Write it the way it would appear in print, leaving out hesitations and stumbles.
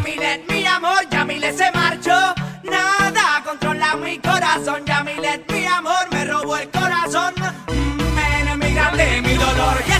Yamilet, mi amor, Yamilet se marchó. Nada controla mi corazón. Yamilet, mi amor, me robó el corazón. Me grande mi dolor.